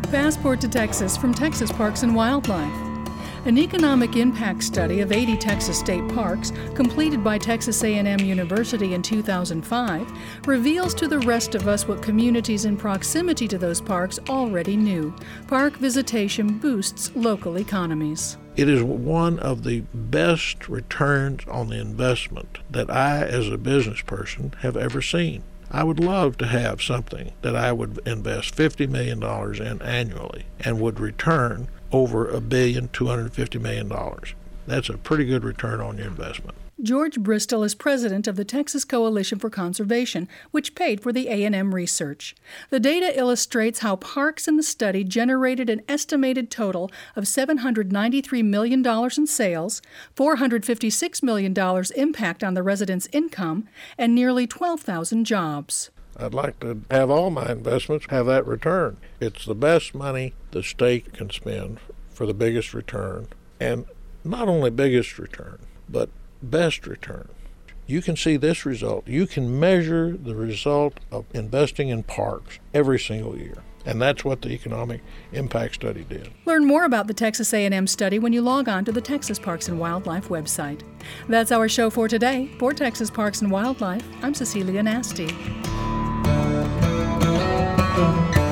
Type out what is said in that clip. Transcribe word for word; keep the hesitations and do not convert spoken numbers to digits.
Passport to Texas from Texas Parks and Wildlife. An economic impact study of eighty Texas state parks, completed by Texas A and M University in two thousand five, reveals to the rest of us what communities in proximity to those parks already knew. Park visitation boosts local economies. It is one of the best returns on the investment that I, as a business person, have ever seen. I would love to have something that I would invest fifty million dollars in annually and would return over a billion, two hundred fifty million dollars. That's a pretty good return on your investment. George Bristol is president of the Texas Coalition for Conservation, which paid for the A and M research. The data illustrates how parks in the study generated an estimated total of seven hundred ninety-three million dollars in sales, four hundred fifty-six million dollars impact on the residents' income, and nearly twelve thousand jobs. I'd like to have all my investments have that return. It's the best money the state can spend for the biggest return, and not only biggest return, but best return. You can see this result. You can measure the result of investing in parks every single year. And that's what the economic impact study did. Learn more about the Texas A and M study when you log on to the Texas Parks and Wildlife website. That's our show for today. For Texas Parks and Wildlife, I'm Cecilia Nasty.